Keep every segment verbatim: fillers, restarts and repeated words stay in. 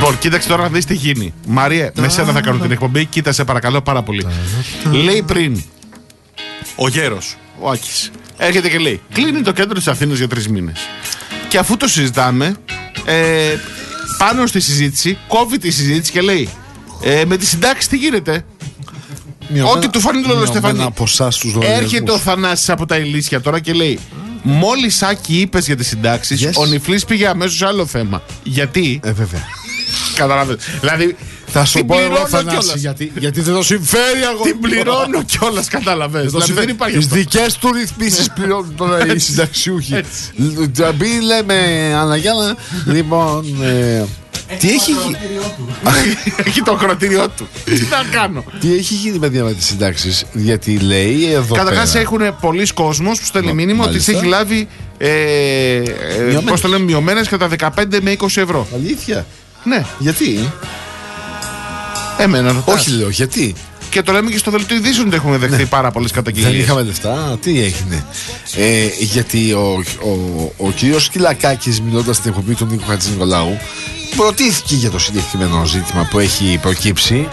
Λοιπόν, κοίταξε τώρα να δεις τι γίνει. Μαρία, με σένα θα κάνω την εκπομπή. Κοίτασε παρακαλώ πάρα πολύ. Λέει πριν ο γέρος, ο Άκης, έρχεται και λέει: κλείνει το κέντρο της Αθήνας για τρεις μήνες. Και αφού το συζητάμε, ε, πάνω στη συζήτηση, κόβει τη συζήτηση και λέει: ε, με τις συντάξεις τι γίνεται? Μειωμένα, ό,τι του φανεί το Στεφανή. Έρχεται ο Θανάσης από τα Ηλίσια τώρα και λέει: μόλις Άκη είπες για τις συντάξεις, yes. ο Νιφλής πήγε αμέσως σε άλλο θέμα. Γιατί? Ε, βέβαια. Καταλαβαίνεις. Δηλαδή, θα σου πω εγώ, Θανάση, γιατί, γιατί δεν το συμφέρει αγώ. Την πληρώνω κιόλας, καταλαβαίνεις. Δηλαδή, δεν υπάρχει. Τις δικές του ρυθμίσεις πληρώνουν τώρα οι συνταξιούχοι. Μην λέμε Αναγιάννα, λοιπόν. Τι έχει γίνει? Έχει το ακροατήριό του. Τι να κάνω? Τι έχει γίνει παιδιά με τις συντάξεις? Γιατί λέει εδώ. Καταρχάς έχουν πολλοί κόσμος που στέλνει μήνυμα ότι τις έχει λάβει, πώς το λέμε, μειωμένες κατά δεκαπέντε με είκοσι ευρώ. Αλήθεια? Ναι. Γιατί? Εμένα ρωτάς. Όχι λέω, γιατί? Και το λέμε και στο δελτίο ειδήσεων ότι έχουμε δεχτεί ναι. πάρα πολλές καταγγελίες. Δεν είχαμε λεφτά, τι έγινε? Ε, γιατί ο, ο, ο, ο κύριος Κυλακάκης, μιλώντας στην εκπομπή του Νίκου Χατζηνικολάου, ρωτήθηκε για το συγκεκριμένο ζήτημα που έχει προκύψει.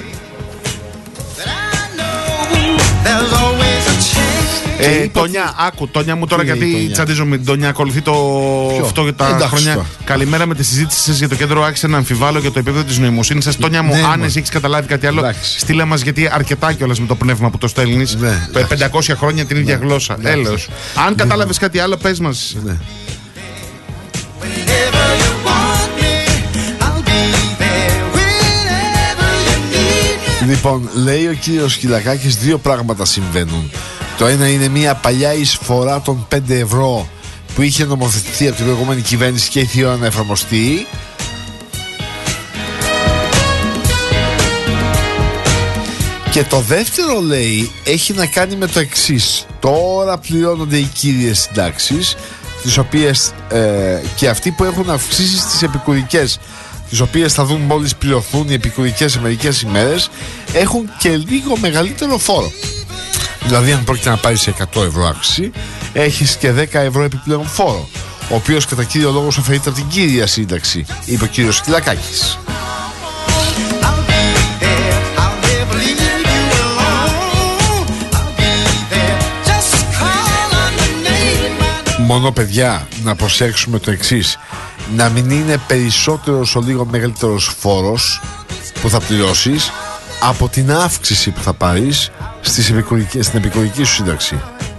Ε, Τόνια, άκου, Τόνια μου τώρα, γιατί τσαντίζω με την Τόνια. Ακολουθεί το αυτό για τα εντάξει, χρόνια. Το. Καλημέρα, με τη συζήτηση σας για το κέντρο άρχισε να αμφιβάλλω για το επίπεδο της νοημοσύνης σας. Τόνια μου, ναι, αν εσύ έχεις καταλάβει κάτι άλλο, εντάξει. στείλε μας, γιατί αρκετά κιόλας με το πνεύμα που το στέλνεις. Ναι, πεντακόσια χρόνια την ίδια ναι, γλώσσα. Ναι, έλεος. Αν ναι, κατάλαβες κάτι άλλο, πες μας. Ναι. Λοιπόν, λέει ο κύριος Κυλακάκης, δύο πράγματα συμβαίνουν. Το ένα είναι μια παλιά εισφορά των πέντε ευρώ που είχε νομοθετηθεί από την προηγούμενη κυβέρνηση και ήρθε η ώρα να εφαρμοστεί. Και το δεύτερο, λέει, έχει να κάνει με το εξής. Τώρα πληρώνονται οι κύριες συντάξεις, τις οποίες ε, και αυτοί που έχουν αυξήσει στις επικουρικές, τις οποίες θα δουν μόλις πληρωθούν οι επικουρικές σε μερικές ημέρες, έχουν και λίγο μεγαλύτερο φόρο. Δηλαδή, αν πρόκειται να πάρεις εκατό ευρώ αύξηση, έχεις και δέκα ευρώ επιπλέον φόρο, ο οποίος κατά κύριο λόγο σου αφαιρείται από την κύρια σύνταξη, είπε ο κύριος Κυλακάκης. Μόνο, παιδιά, να προσέξουμε το εξής: να μην είναι περισσότερος ο λίγο μεγαλύτερος φόρος που θα πληρώσεις από την αύξηση που θα πάρεις στις επικουρικές, στην επικουρική σου σύνταξη.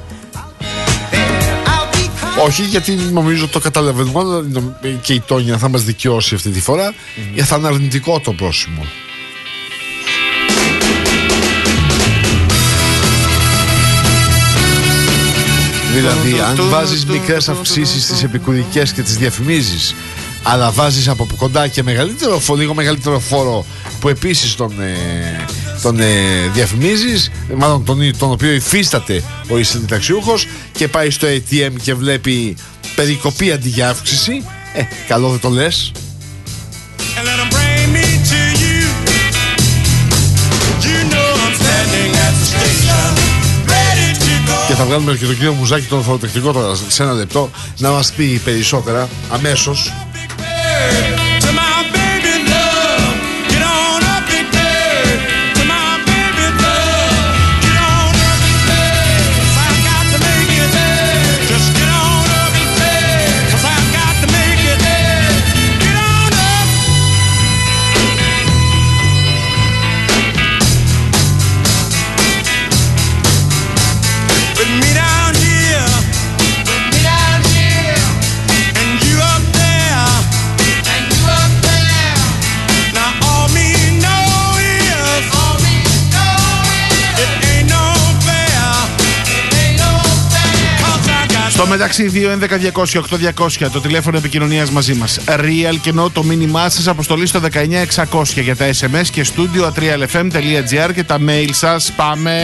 Όχι, γιατί νομίζω το καταλαβαίνουμε, αλλά και η Τόνια θα μας δικαιώσει αυτή τη φορά, mm. θα είναι αρνητικό το πρόσημο. Δηλαδή, αν βάζεις μικρές αυξήσεις στις επικουρικές και τις διαφημίζεις, αλλά βάζεις από κοντά και μεγαλύτερο, λίγο μεγαλύτερο φόρο που επίσης τον, ε, τον ε, διαφημίζεις, μάλλον τον, τον οποίο υφίσταται ο συνταξιούχος, και πάει στο έι τι εμ και βλέπει περικοπή αντί για αύξηση, ε, καλό δεν το λες. Και θα βγάλουμε και τον κύριο Μουζάκη, τον φοροτεχνικό, τώρα σε ένα λεπτό, να μας πει περισσότερα αμέσως. Στο μεταξύ, δύο έντεκα διακόσια οκτώ διακόσια το τηλέφωνο επικοινωνίας μαζί μας. Real, και ενώ το μήνυμά σας αποστολή στο δεκαεννιά εξακόσια για τα ες εμ ες και studio at realfm dot gr και τα mail σας. Πάμε!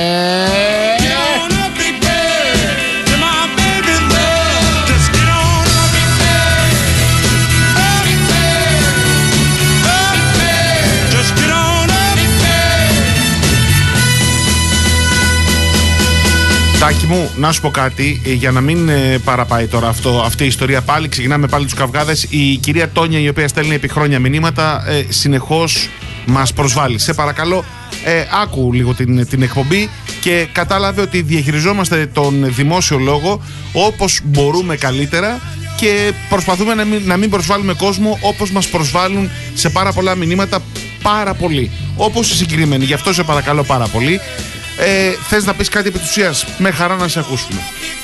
Άκη μου, να σου πω κάτι, για να μην ε, παραπάει τώρα αυτό, αυτή η ιστορία πάλι. Ξεκινάμε πάλι τους καυγάδες. Η κυρία Τόνια, η οποία στέλνει επί χρόνια μηνύματα, ε, συνεχώς μας προσβάλλει. Σε παρακαλώ, ε, άκου λίγο την, την εκπομπή και κατάλαβε ότι διαχειριζόμαστε τον δημόσιο λόγο όπως μπορούμε καλύτερα και προσπαθούμε να μην, να μην προσβάλλουμε κόσμο όπως μας προσβάλλουν σε πάρα πολλά μηνύματα πάρα πολύ. Όπως η συγκεκριμένη. Γι' αυτό σε παρακαλώ πάρα πολύ. Ε, θες να πεις κάτι επί της ουσίας? Με χαρά να σε ακούσουμε.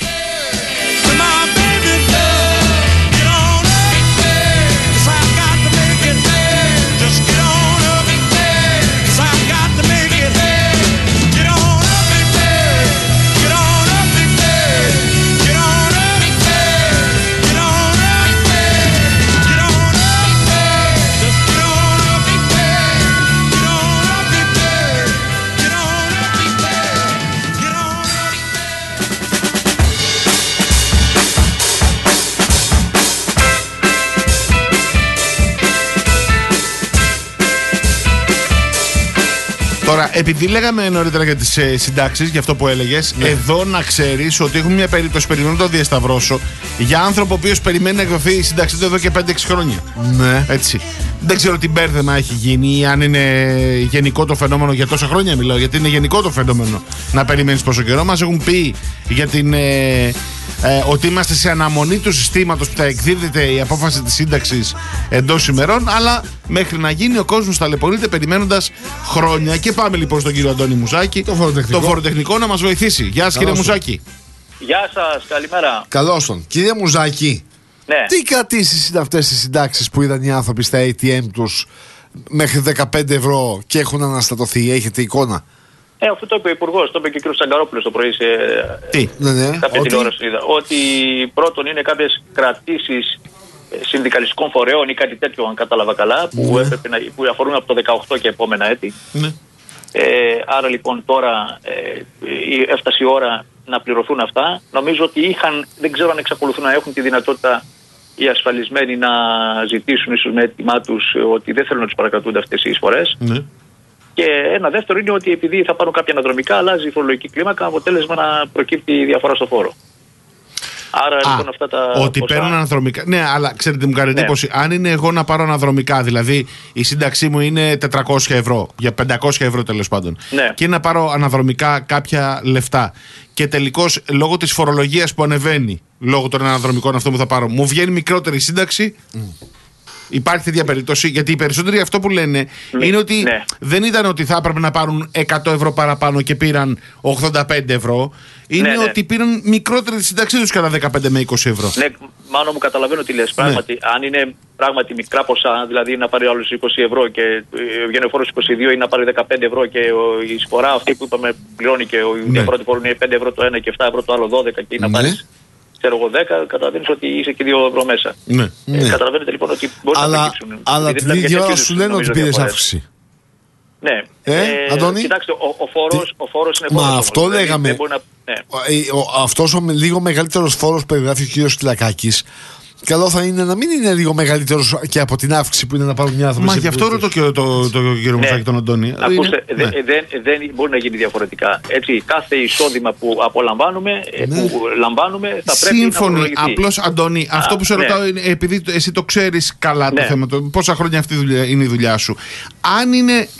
Τώρα, επειδή λέγαμε νωρίτερα για τις ε, συντάξεις, για αυτό που έλεγες, ναι. Εδώ να ξέρεις ότι έχουμε μια περίπτωση, περιμένω να το διασταυρώσω, για άνθρωπο ο οποίος περιμένει να εκδοθεί η σύνταξή του εδώ και πέντε έξι χρόνια. Ναι. Έτσι. Δεν ξέρω τι μπέρδεμα έχει γίνει, αν είναι γενικό το φαινόμενο, για τόσα χρόνια μιλάω, γιατί είναι γενικό το φαινόμενο να περιμένεις πόσο καιρό. Μας έχουν πει για την, ε, ε, ότι είμαστε σε αναμονή του συστήματος που θα εκδίδεται η απόφαση της σύνταξης εντός ημερών, αλλά μέχρι να γίνει ο κόσμος ταλαιπωρείται περιμένοντας χρόνια. Και πάμε λοιπόν στον κύριο Αντώνη Μουζάκη, το φοροτεχνικό, το φοροτεχνικό να μας βοηθήσει. Γεια σας κύριε Μουζάκη. Γεια σας, καλημέρα. Καλώς τον. Κύριε Μουζάκη, ναι. Τι κρατήσεις είναι αυτές οι συντάξεις που είδαν οι άνθρωποι στα έι τι εμ τους μέχρι δεκαπέντε ευρώ και έχουν αναστατωθεί? Έχετε εικόνα? Ε, αυτό το είπε ο Υπουργός, το είπε και ο κ. Τσαγκαρόπουλος το πρωί σε Τι? Ναι, ναι. κάποια Ότι... τηλεόραση. Ότι πρώτον είναι κάποιες κρατήσεις συνδικαλιστικών φορέων ή κάτι τέτοιο, αν κατάλαβα καλά, που, ναι. έπρεπε να, που αφορούν από το δεκαοκτώ και επόμενα έτη. Ναι. Ε, άρα λοιπόν τώρα ε, έφτασε η ώρα να πληρωθούν αυτά. Νομίζω ότι είχαν, δεν ξέρω αν εξακολουθούν να έχουν τη δυνατότητα οι ασφαλισμένοι να ζητήσουν ίσως με έτοιμά τους ότι δεν θέλουν να τους παρακρατούνται αυτές οι εισφορές. Ναι. Και ένα δεύτερο είναι ότι επειδή θα πάρουν κάποια αναδρομικά, αλλάζει η φορολογική κλίμακα, αποτέλεσμα να προκύπτει η διαφορά στο φόρο. Άρα Α, λοιπόν αυτά τα. Ότι ποσά... παίρνουν αναδρομικά. Ναι, αλλά ξέρετε, μου κάνει εντύπωση. Ναι. Αν είναι εγώ να πάρω αναδρομικά, δηλαδή η σύνταξή μου είναι τετρακόσια ευρώ, για πεντακόσια ευρώ τέλος πάντων, ναι. Και να πάρω αναδρομικά κάποια λεφτά. Και τελικώς λόγω της φορολογίας που ανεβαίνει, λόγω των αναδρομικών αυτό που θα πάρω, μου βγαίνει μικρότερη σύνταξη. Mm. Υπάρχει τέτοια περίπτωση, γιατί οι περισσότεροι αυτό που λένε ναι, είναι ότι ναι. δεν ήταν ότι θα έπρεπε να πάρουν εκατό ευρώ παραπάνω και πήραν ογδόντα πέντε ευρώ. Είναι ναι, ναι. ότι πήραν μικρότερη τη σύνταξή τους κατά δεκαπέντε με είκοσι ευρώ. Ναι, μάλλον μου καταλαβαίνω τι λες. Πράγματι, ναι. αν είναι πράγματι μικρά ποσά, δηλαδή να πάρει άλλους είκοσι ευρώ και βγαίνει ο φόρος είκοσι δύο ή να πάρει δεκαπέντε ευρώ και η εισφορά αυτή που είπαμε πληρώνει και η ναι. πρώτη φόρο είναι πέντε ευρώ το ένα και επτά ευρώ το άλλο δώδεκα και να ναι. πάρει. Ξέρω εγώ δέκα, καταλαβαίνεις ότι είσαι και δύο ευρώ μέσα. Ναι. Ε, ναι. Καταλαβαίνετε λοιπόν ότι μπορεί να προκύψουν. Αλλά την ίδια ώρα σου λένε ότι πήρες αύξηση. Ναι. Ε, ε, Αντώνη. Κοιτάξτε, ο, ο, φόρος, ο φόρος είναι φόρος. Μα αυτό όμως, λέγαμε. Δηλαδή, να, ναι. ο, αυτός ο λίγο μεγαλύτερος φόρος που περιγράφει ο κύριος Κυλακάκης, καλό θα είναι να μην είναι λίγο μεγαλύτερος και από την αύξηση που είναι να πάρουν μια άνθρωποι. Μα γι' αυτό ρωτώ και το κύριο Μουζάκη τον Αντώνη. Ακούστε, δεν δεν μπορεί να γίνει διαφορετικά. Έτσι, κάθε εισόδημα που απολαμβάνουμε, που λαμβάνουμε, θα πρέπει να φορολογηθεί. Σύμφωνοι. Απλώς, Αντώνη, αυτό που σε ρωτάω είναι, επειδή εσύ το ξέρεις καλά το θέμα, πόσα χρόνια αυτή είναι η δουλειά σου. Αν είναι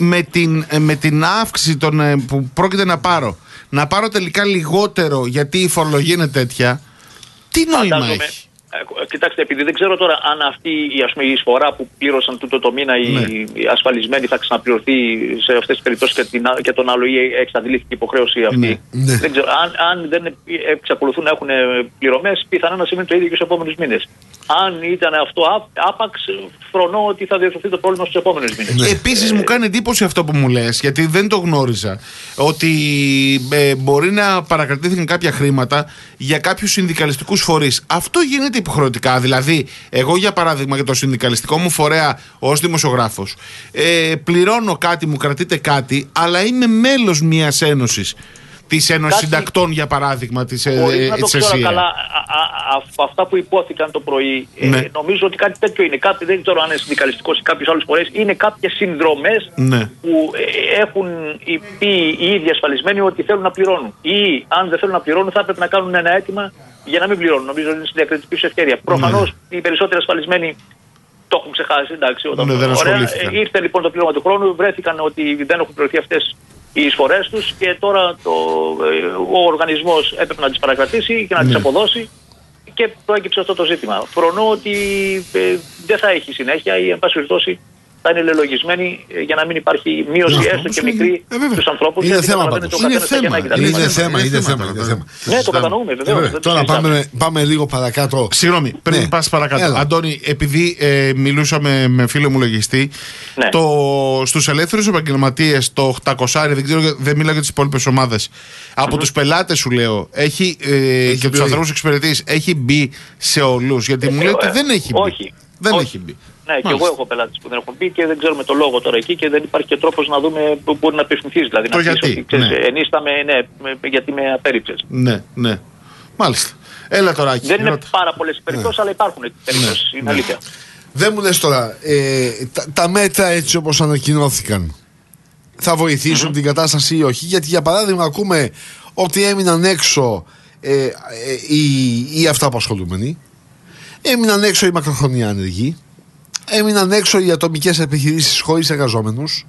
με την αύξηση που πρόκειται να πάρω, να πάρω τελικά λιγότερο γιατί η φορολογία είναι τέτοια, τι νόημα έχει? Κοιτάξτε, επειδή δεν ξέρω τώρα αν αυτή η, ας πούμε, η εισφορά που πλήρωσαν τούτο το μήνα οι, ναι. οι ασφαλισμένοι θα ξαναπληρωθεί σε αυτές τις περιπτώσεις και, την, και τον άλλο ή εξαντλήθηκε η υποχρέωση αυτή. Ναι. Ναι. Δεν ξέρω. Αν, αν δεν εξακολουθούν να έχουν πληρωμές, πιθανόν να σημαίνει το ίδιο και στους επόμενους μήνες. Αν ήταν αυτό άπαξ, φρονώ ότι θα διορθωθεί το πρόβλημα στους επόμενους μήνες. Ναι. Επίσης, ε, μου κάνει εντύπωση αυτό που μου λες, γιατί δεν το γνώριζα, ότι ε, μπορεί να παρακρατήθηκαν κάποια χρήματα για κάποιους συνδικαλιστικούς φορείς. Αυτό γίνεται υποχρεωτικά. Δηλαδή, εγώ για παράδειγμα για το συνδικαλιστικό μου φορέα ως δημοσιογράφος, ε, πληρώνω κάτι, μου κρατείτε κάτι, αλλά είμαι μέλος μιας ένωσης. της Ένωσης Συντακτών, για παράδειγμα, της ΕΣΥΑ. Χωρίς να το ξέρω καλά, από αυτά που υπόθηκαν το πρωί, ναι. ε, νομίζω ότι κάτι τέτοιο είναι. Κάτι, δεν ξέρω αν είναι συνδικαλιστικός ή κάποιους άλλους φορές, είναι κάποιες συνδρομές ναι. που ε, έχουν πει οι ίδιοι ασφαλισμένοι ότι θέλουν να πληρώνουν. Ή αν δεν θέλουν να πληρώνουν, θα έπρεπε να κάνουν ένα αίτημα για να μην πληρώνουν. Νομίζω ότι είναι στην διακριτική τους ευκαιρία. Ναι. Προφανώς οι περισσότεροι ασφαλισμένοι το έχουν ξεχάσει. Εντάξει, όταν ναι, δεν ωραία, ήρθε λοιπόν το πλήρωμα του χρόνου, βρέθηκαν ότι δεν έχουν πληρωθεί αυτές οι εισφορές τους και τώρα το, ο οργανισμός έπρεπε να τις παρακρατήσει και να ναι. τις αποδώσει και προέκυψε αυτό το ζήτημα. Φρονώ ότι ε, δεν θα έχει συνέχεια ή εν πάση περιπτώσει θα είναι λελογισμένοι για να μην υπάρχει μείωση yeah, έστω και μικρή ε, στους ανθρώπους. Είναι θέμα πάντως. Είναι θέμα. Είναι θέμα. Είναι θέμα. Ναι, το κατανοούμε βεβαίως. Τώρα πάμε, πάμε λίγο παρακάτω. Συγγνώμη, πριν ναι. πας παρακάτω. Έλα. Αντώνη, επειδή ε, μιλούσαμε με φίλο μου λογιστή, ναι. το, στους ελεύθερους επαγγελματίες το οκτακόσια, δεν ξέρω, δεν μιλάω για τις υπόλοιπες ομάδες. Από mm-hmm. τους πελάτες σου λέω, έχει, ε, έχει και τους ανθρώπους εξυπηρετής, έχει μπει σε όλους. Γιατί ε, μου λέει ότι δεν έχει μπει. Όχι. Δεν έχει μπει. Ναι, μάλιστα. Και εγώ έχω πελάτες που δεν έχουν μπει και δεν ξέρουμε το λόγο τώρα εκεί και δεν υπάρχει και τρόπος να δούμε που μπορεί να απευθυνθείς. Δηλαδή, το να γιατί. Ότι, ξέρεις, ναι. ενίσταμε, ναι, γιατί με απέρριψες. Ναι, ναι. Μάλιστα. Έλα τώρα, Άκη. Δεν είναι ρώτα. πάρα πολλές περιπτώσεις, ναι. αλλά υπάρχουν περιπτώσεις. Ναι. Είναι αλήθεια. Δεν μου λες τώρα, ε, τα, τα μέτρα έτσι όπως ανακοινώθηκαν θα βοηθήσουν mm-hmm. την κατάσταση ή όχι? Γιατί για παράδειγμα ακούμε ότι έμειναν έξω ε, ε, οι, οι αυτοαπασχολούμενοι, έμειναν έξω οι μακροχρόνια άνεργοι, έμειναν έξω οι ατομικές επιχειρήσεις χωρίς εργαζόμενους.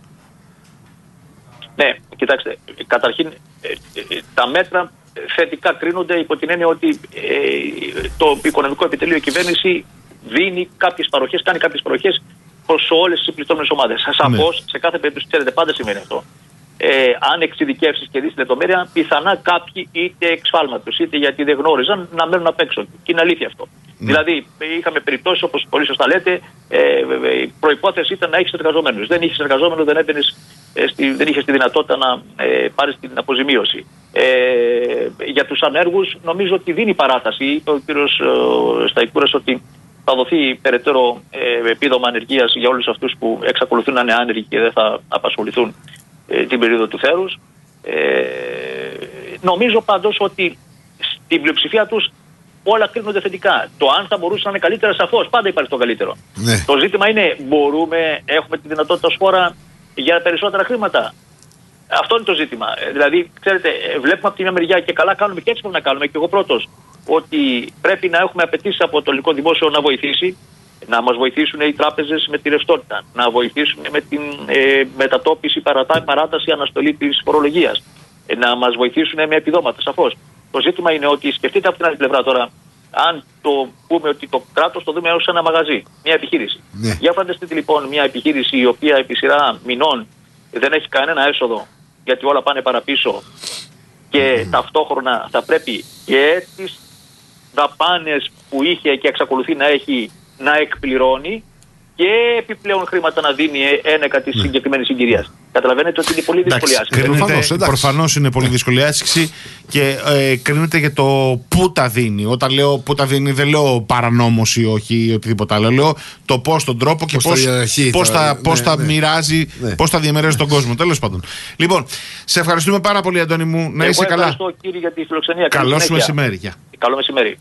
Ναι, κοιτάξτε, καταρχήν ε, ε, τα μέτρα θετικά κρίνονται υπό την έννοια ότι ε, το οικονομικό επιτελείο, η κυβέρνηση δίνει κάποιες παροχές, κάνει κάποιες παροχές προς όλες τις πληττόμενες ομάδες. Σαφώς, ναι. σε κάθε περίπτωση, ξέρετε, πάντα σημαίνει αυτό. Ε, αν εξειδικεύσεις και δεις λεπτομέρεια, πιθανά κάποιοι είτε εξφάλματος είτε γιατί δεν γνώριζαν να μένουν απ' έξω. Και είναι αλήθεια αυτό. Mm. Δηλαδή, είχαμε περιπτώσεις όπως πολύ σωστά λέτε, ε, η προϋπόθεση ήταν να έχεις εργαζόμενους. Δεν είχες εργαζόμενο, δεν, έμπαινες, ε, στη, δεν είχες τη δυνατότητα να ε, πάρεις την αποζημίωση. Ε, για τους ανέργους, νομίζω ότι δίνει παράταση. Είπε ο κ. Σταϊκούρας ότι θα δοθεί περαιτέρω ε, επίδομα ανεργίας για όλους αυτούς που εξακολουθούν να είναι άνεργοι και δεν θα απασχοληθούν την περίοδο του θέρους. Ε, νομίζω πάντως ότι στην πλειοψηφία τους όλα κρίνονται θετικά. Το αν θα μπορούσε να είναι καλύτερα, σαφώς, πάντα υπάρχει το καλύτερο. Ναι. Το ζήτημα είναι, μπορούμε, έχουμε τη δυνατότητα ως χώρα για περισσότερα χρήματα? Αυτό είναι το ζήτημα. Δηλαδή, ξέρετε, βλέπουμε από τη μια μεριά και καλά κάνουμε και έτσι πρέπει να κάνουμε, και εγώ πρώτος, ότι πρέπει να έχουμε απαιτήσεις από το ελληνικό δημόσιο να βοηθήσει, να μας βοηθήσουν οι τράπεζες με τη ρευστότητα, να βοηθήσουν με την ε, μετατόπιση, παρατά, παράταση, αναστολή της φορολογίας, ε, να μας βοηθήσουν με επιδόματα, σαφώς. Το ζήτημα είναι ότι σκεφτείτε από την άλλη πλευρά τώρα, αν το πούμε ότι το κράτος το δούμε ως ένα μαγαζί, μια επιχείρηση. Ναι. Για φανταστείτε λοιπόν μια επιχείρηση η οποία επί σειρά μηνών δεν έχει κανένα έσοδο, γιατί όλα πάνε παραπίσω και mm. ταυτόχρονα θα πρέπει και τις δαπάνες που είχε και εξακολουθεί να έχει να εκπληρώνει και επιπλέον χρήματα να δίνει ένεκα της συγκεκριμένης συγκυρίας. Καταλαβαίνετε ότι είναι πολύ δύσκολη άσκηση. Προφανώς είναι πολύ δύσκολη άσκηση και ε, κρίνεται για το πού τα δίνει. Όταν λέω πού τα δίνει, δεν λέω παρανόμως ή όχι ή οτιδήποτε άλλο. Λέω το πώς, τον τρόπο και πώς, πώς, τα, ναι, πώς ναι, τα ναι. μοιράζει, ναι. πώς τα διαμερίζει τον κόσμο. Τέλος πάντων. Λοιπόν, σε ευχαριστούμε πάρα πολύ, Αντώνη μου. Να είσαι καλά. Ευχαριστώ, κύριε, για τη φιλοξενία. Καλό σου μεσημέρι. Καλό μεσημέρι.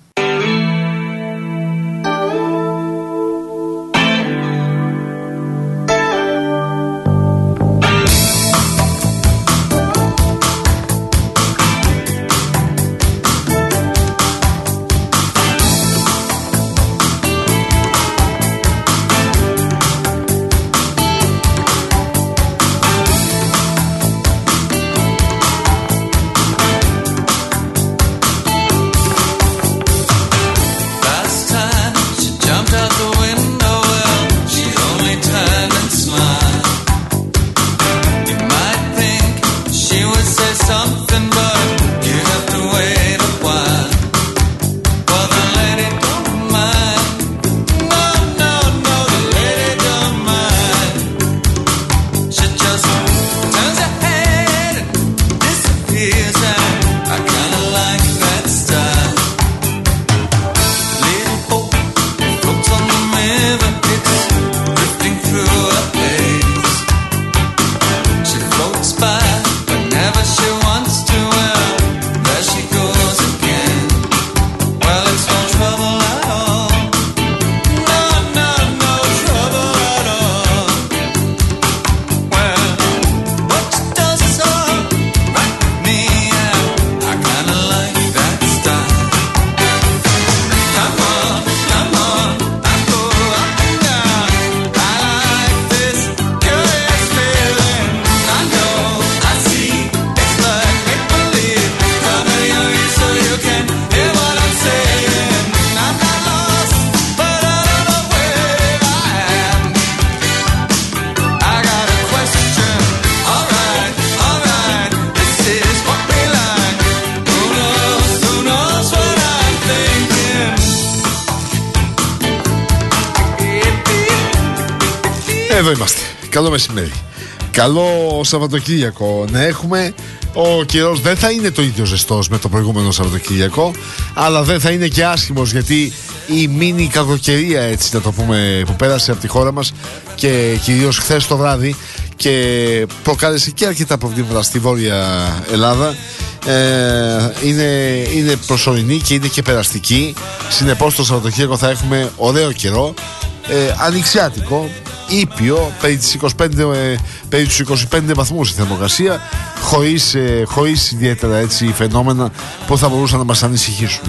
Εδώ είμαστε. Καλό μεσημέρι. Καλό Σαββατοκύριακο να έχουμε. Ο καιρός δεν θα είναι το ίδιο ζεστός με το προηγούμενο Σαββατοκύριακο, αλλά δεν θα είναι και άσχημος, γιατί η μίνι κακοκαιρία, έτσι να το πούμε, που πέρασε από τη χώρα μας και κυρίως χθες το βράδυ και προκάλεσε και αρκετά προβλήματα στη Βόρεια Ελλάδα, ε, είναι, είναι προσωρινή και είναι και περαστική. Συνεπώς το Σαββατοκύριακο θα έχουμε ωραίο καιρό, ε, ανοιξιάτικο, ήπιο, περί, τις είκοσι πέντε, ε, περί τους είκοσι πέντε βαθμούς η θερμοκρασία, χωρίς, ε, χωρίς ιδιαίτερα έτσι φαινόμενα που θα μπορούσαν να μας ανησυχήσουν.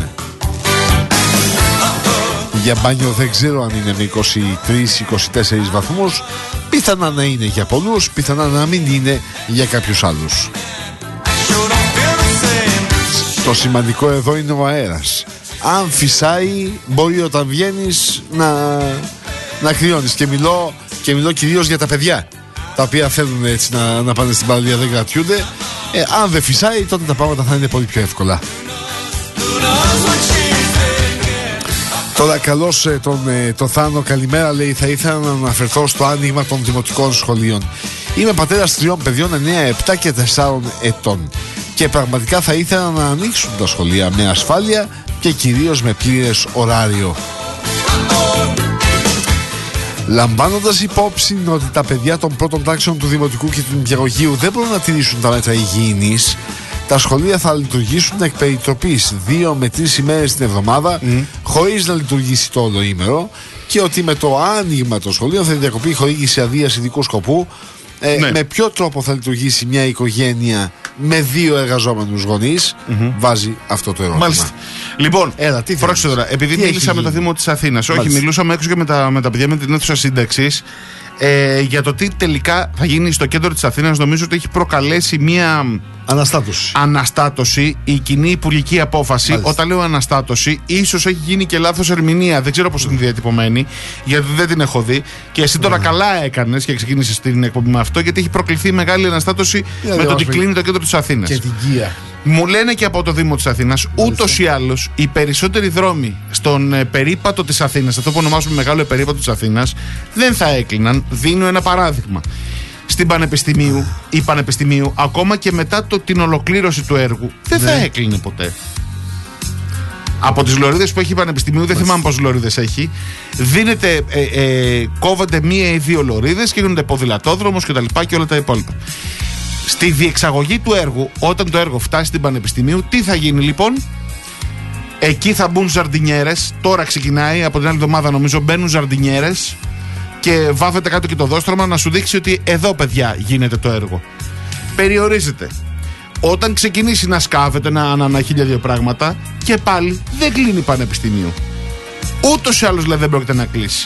Για μπάνιο δεν ξέρω αν είναι με είκοσι τρεις με είκοσι τέσσερις βαθμούς. Πιθανά να είναι για πολλούς, πιθανά να μην είναι για κάποιους άλλους. Το σημαντικό εδώ είναι ο αέρας. Αν φυσάει, μπορεί όταν βγαίνεις να, να κρυώνεις. Και μιλώ, και μιλώ κυρίως για τα παιδιά, τα οποία θέλουν έτσι να, να πάνε στην παραλία, δεν κρατιούνται. ε, Αν δεν φυσάει, τότε τα πράγματα θα είναι πολύ πιο εύκολα. Τώρα καλώς τον, τον Θάνο, καλημέρα, λέει. Θα ήθελα να αναφερθώ στο άνοιγμα των δημοτικών σχολείων. Είμαι πατέρας τριών παιδιών, εννέα, επτά και τεσσάρων ετών, και πραγματικά θα ήθελα να ανοίξουν τα σχολεία με ασφάλεια και κυρίως με πλήρες ωράριο. Λαμβάνοντας υπόψη ότι τα παιδιά των πρώτων τάξεων του Δημοτικού και του Νηπιαγωγείου δεν μπορούν να τηρήσουν τα μέτρα υγιεινής, τα σχολεία θα λειτουργήσουν εκ περιτροπής δύο με τρεις ημέρες την εβδομάδα, mm. χωρίς να λειτουργήσει το όλο και ότι με το άνοιγμα των σχολείων θα διακοπεί η χορήγηση αδείας ειδικού σκοπού. Ε, ναι. Με ποιο τρόπο θα λειτουργήσει μια οικογένεια με δύο εργαζόμενους γονείς, mm-hmm. βάζει αυτό το ερώτημα. Μάλιστα. Λοιπόν, πρόσεξε τώρα, επειδή τι μίλησα με το Δήμο της Αθήνας, όχι, μιλούσαμε έξω και με τα, με τα παιδιά με την αίθουσα σύνταξης, ε, για το τι τελικά θα γίνει στο κέντρο της Αθήνας. Νομίζω ότι έχει προκαλέσει μια αναστάτωση. Αναστάτωση η κοινή υπουργική απόφαση. Μάλιστα. Όταν λέω αναστάτωση, ίσως έχει γίνει και λάθος ερμηνεία. Δεν ξέρω πώς είναι διατυπωμένη, γιατί δεν την έχω δει. Και εσύ τώρα mm. καλά έκανες και ξεκίνησες την εκπομπή με αυτό, γιατί έχει προκληθεί μεγάλη αναστάτωση yeah, με το ότι κλείνει το κέντρο της Αθήνας. Και την Κία. Μου λένε και από το Δήμο της Αθήνας, ούτως ή άλλως οι περισσότεροι δρόμοι στον ε, περίπατο της Αθήνας, αυτό που ονομάζουμε μεγάλο περίπατο της Αθήνας, δεν θα έκλειναν. Δίνω ένα παράδειγμα. Στην Πανεπιστημίου, η Πανεπιστημίου, ακόμα και μετά το, την ολοκλήρωση του έργου, δεν ναι. θα έκλεινε ποτέ. Από τις λωρίδες που έχει η Πανεπιστημίου, δεν θυμάμαι πόσες λωρίδες έχει, δίνεται, ε, ε, κόβονται μία ή δύο λωρίδες και γίνονται ποδηλατόδρομος και τα λοιπά και όλα τα υπόλοιπα. Στη διεξαγωγή του έργου, όταν το έργο φτάσει στην Πανεπιστημίου, τι θα γίνει λοιπόν? Εκεί θα μπουν ζαρντινιέρες. Τώρα ξεκινάει, από την άλλη εβδομάδα νομίζω μπαίνουν ζαρντινιέρες και βάφεται κάτω και το δόστρωμα να σου δείξει ότι εδώ, παιδιά, γίνεται το έργο. Περιορίζεται. Όταν ξεκινήσει να σκάβεται, να ανά χίλια δύο πράγματα, και πάλι δεν κλείνει Πανεπιστημίου. Ούτως ή άλλως δηλαδή δεν πρόκειται να κλείσει.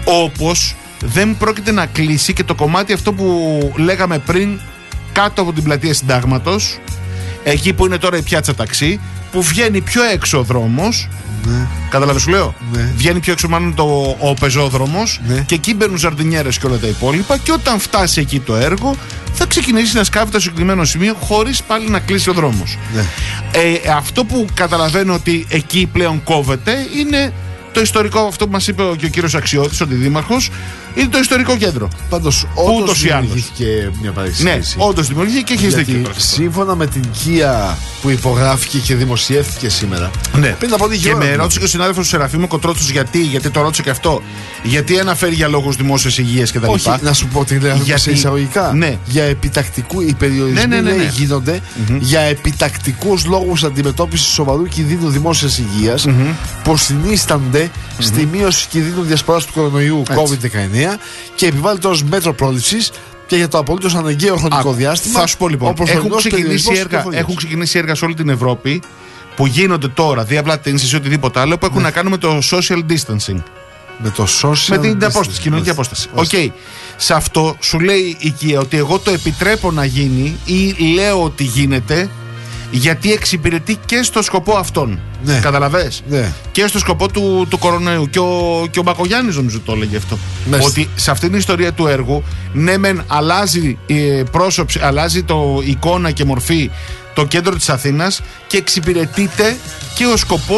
Όπως δεν πρόκειται να κλείσει και το κομμάτι αυτό που λέγαμε πριν, κάτω από την πλατεία Συντάγματος, εκεί που είναι τώρα η πιάτσα ταξί, που βγαίνει πιο έξω ο δρόμος. Ναι. Καταλαβαίνεις σου λέω? Ναι. Βγαίνει πιο έξω μάλλον το, ο πεζόδρομος, ναι. και εκεί μπαίνουν ζαρντινιέρες και όλα τα υπόλοιπα, και όταν φτάσει εκεί το έργο θα ξεκινήσει να σκάβει το συγκεκριμένο σημείο χωρίς πάλι να κλείσει ο δρόμος. Ναι. Ε, αυτό που καταλαβαίνω ότι εκεί πλέον κόβεται είναι το ιστορικό, αυτό που μας είπε και ο κύριος Αξιώτης, ο αντιδήμαρχος, είναι το ιστορικό κέντρο. Πάντως, όντως δημιουργήθηκε μια παρεξήγηση. Ναι, όντως δημιουργήθηκε και έχεις δίκιο. Σύμφωνα με την Κία που υπογράφηκε και δημοσιεύτηκε σήμερα. Ναι. Πριν από λίγη ώρα. Και με ρώτησε και ο συνάδελφος του Σεραφείμου Κοτρότσος γιατί, γιατί το ρώτησε και αυτό. Γιατί αναφέρει για λόγους δημόσιας υγείας κτλ. Όχι, να σου πω τι λέω σε εισαγωγικά. Ναι. Για επιτακτικού, οι περιορισμοί ναι, ναι, ναι, ναι. γίνονται mm-hmm. για επιτακτικούς λόγους αντιμετώπισης σοβαρού κινδύνου δημόσιας υγείας mm-hmm. που συνίστανται mm-hmm. στη μείωση κινδύνου διασποράς του κορονοϊού κόβιντ δεκαεννέα και επιβάλλεται ως μέτρο πρόληψης και για το απολύτως αναγκαίο χρονικό Α, διάστημα. Θα σου πω λοιπόν, έχουν ξεκινήσει, έργα, έχουν ξεκινήσει έργα σε όλη την Ευρώπη που γίνονται τώρα, διάπλα τένσης ή οτιδήποτε άλλο, που έχουν ναι. να κάνουν με το social distancing. Με το social Με την απόσταση, κοινωνική απόσταση. Οκ. Okay. Σε αυτό σου λέει η Κία ότι εγώ το επιτρέπω να γίνει ή λέω ότι γίνεται, γιατί εξυπηρετεί και στο σκοπό αυτόν. Ναι. Καταλαβες? Ναι. Και στο σκοπό του, του κορονοϊού. Και ο, και ο Μπακογιάννης νομίζω το έλεγε αυτό. Μες. Ότι σε αυτήν την ιστορία του έργου, ναι, μεν αλλάζει η πρόσωψη, αλλάζει το εικόνα και μορφή το κέντρο της Αθήνας και εξυπηρετείται και ο σκοπός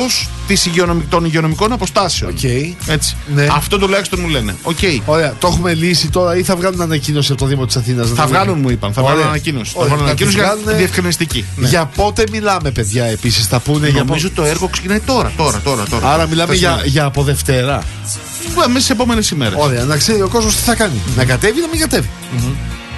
της υγειονομ, των υγειονομικών αποστάσεων. Okay. Έτσι. Ναι. Αυτό τουλάχιστον μου λένε. Okay. Ωραία. Το έχουμε λύσει τώρα ή θα βγάλουν ανακοίνωση από το Δήμο της Αθήνας? Θα βγάλουν, μου είπαν. Θα Ωραία. βγάλουν ανακοίνωση. Ωραία. Θα βγάλουν ανακοίνωση για βγάλουν... διευκρινιστική. Ναι. Για πότε μιλάμε, παιδιά, επίσης θα πούνε? Νομίζω για... το έργο ξεκινάει τώρα. τώρα, τώρα, τώρα. Άρα μιλάμε για, για από Δευτέρα. Μέσα στις επόμενες ημέρες. Ωραία. Να ξέρει ο κόσμος τι θα κάνει. Mm-hmm. Να κατέβει ή να μην κατέβει. Mm-hmm.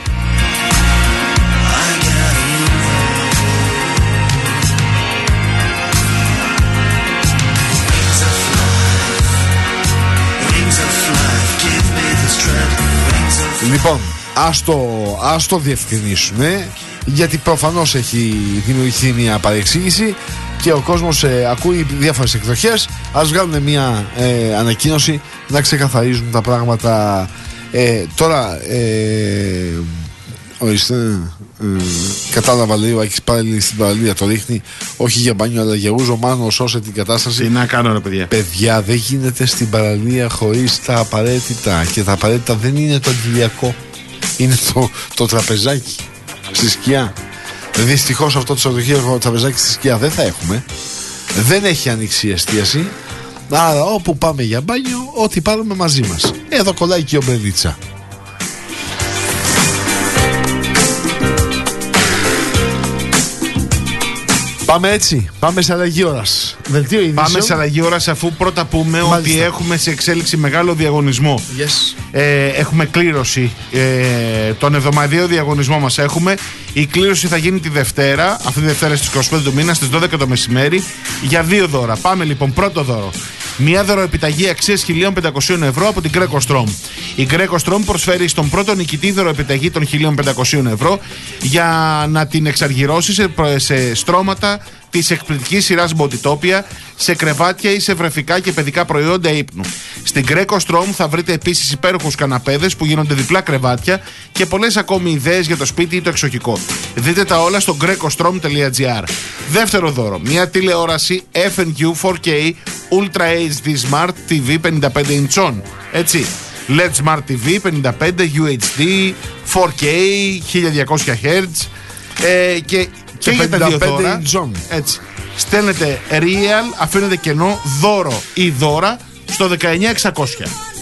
Λοιπόν, ας το, ας το διευκρινίσουμε, γιατί προφανώς έχει δημιουργηθεί μια παρεξήγηση και ο κόσμος ε, ακούει διάφορες εκδοχές. Ας βγάλουν μια ε, ανακοίνωση να ξεκαθαρίζουν τα πράγματα. ε, Τώρα ε, ορίστε, ε, κατάλαβα, λέει ο Άκης, πάλι στην παραλία το ρίχνει, όχι για μπάνιο αλλά για ούζο, μάνο σώσε την κατάσταση. Τι να κάνω, ρε παιδιά. Παιδιά, δεν γίνεται στην παραλία χωρίς τα απαραίτητα, και τα απαραίτητα δεν είναι το αντιλιακό, είναι το, το τραπεζάκι στη σκιά. Δυστυχώς αυτό το Σαββατοκύριακο το τραπεζάκι στη σκιά δεν θα έχουμε. Δεν έχει ανοίξει η εστίαση. Άρα όπου πάμε για μπάνιο, ό,τι πάρουμε μαζί μας. Εδώ κολλάει και η ομπρελίτσα. Πάμε έτσι, πάμε σε αλλαγή ώρας. Δελτίο ειδήσεων. Πάμε σε αλλαγή ώρας, αφού πρώτα πούμε Μάλιστα. ότι έχουμε σε εξέλιξη μεγάλο διαγωνισμό. Yes. Ε, έχουμε κλήρωση. Ε, τον εβδομαδιαίο διαγωνισμό μας έχουμε. Η κλήρωση θα γίνει τη Δευτέρα, αυτή τη Δευτέρα στις είκοσι πέντε του μήνα, στις δώδεκα το μεσημέρι, για δύο δώρα. Πάμε λοιπόν, πρώτο δώρο. Μια δωροεπιταγή αξίας χίλια πεντακόσια ευρώ από την Greco-Strom. Η Greco-Strom προσφέρει στον πρώτο νικητή δωροεπιταγή των χίλια πεντακόσια ευρώ για να την εξαργυρώσει σε, σε στρώματα της εκπληκτικής σειράς Bodytopia, σε κρεβάτια ή σε βρεφικά και παιδικά προϊόντα ύπνου. Στην Greco-Strom θα βρείτε επίσης υπέροχους καναπέδες που γίνονται διπλά κρεβάτια και πολλές ακόμη ιδέες για το σπίτι ή το εξοχικό. Δείτε τα όλα στο greco-strom τελεία gr. Δεύτερο δώρο, μια τηλεόραση εφ εν κιου φορ κέι Ultra έιτς ντι Smart τι βι πενήντα πέντε ιντσών. Έτσι, ελ ι ντι Smart τι βι πενήντα πέντε γιου έιτς ντι, φορ κέι, χίλια διακόσια χερτζ ε, και, και για τα δύο δώρα. Έτσι, στέλνετε real, αφήνετε κενό, δώρο ή δώρα στο δεκαεννιά εξακόσια.